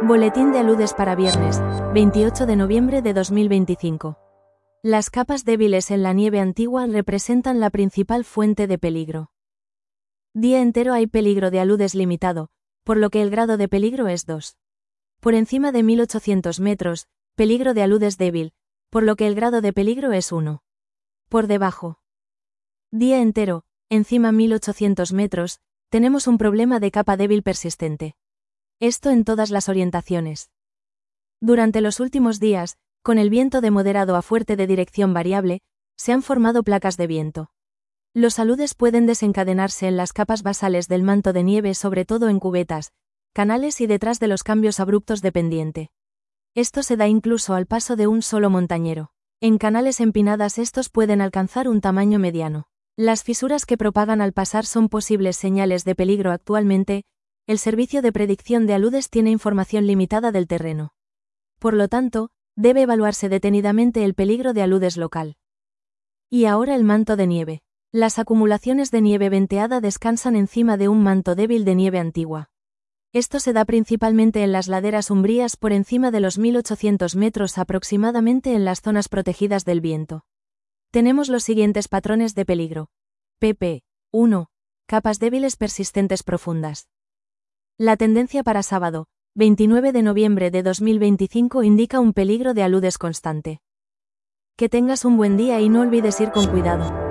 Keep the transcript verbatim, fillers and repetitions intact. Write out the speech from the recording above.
Boletín de aludes para viernes, veintiocho de noviembre de dos mil veinticinco. Las capas débiles en la nieve antigua representan la principal fuente de peligro. Día entero hay peligro de aludes limitado, por lo que el grado de peligro es dos. Por encima de mil ochocientos metros, peligro de aludes débil, por lo que el grado de peligro es uno. Por debajo. Día entero, encima mil ochocientos metros, tenemos un problema de capa débil persistente. Esto en todas las orientaciones. Durante los últimos días, con el viento de moderado a fuerte de dirección variable, se han formado placas de viento. Los aludes pueden desencadenarse en las capas basales del manto de nieve, sobre todo en cubetas, canales y detrás de los cambios abruptos de pendiente. Esto se da incluso al paso de un solo montañero. En canales empinadas estos pueden alcanzar un tamaño mediano. Las fisuras que propagan al pasar son posibles señales de peligro actualmente. El servicio de predicción de aludes tiene información limitada del terreno. Por lo tanto, debe evaluarse detenidamente el peligro de aludes local. Y ahora el manto de nieve. Las acumulaciones de nieve venteada descansan encima de un manto débil de nieve antigua. Esto se da principalmente en las laderas umbrías por encima de los mil ochocientos metros aproximadamente en las zonas protegidas del viento. Tenemos los siguientes patrones de peligro. pp. uno. Capas débiles persistentes profundas. La tendencia para sábado, veintinueve de noviembre de dos mil veinticinco indica un peligro de aludes constante. Que tengas un buen día y no olvides ir con cuidado.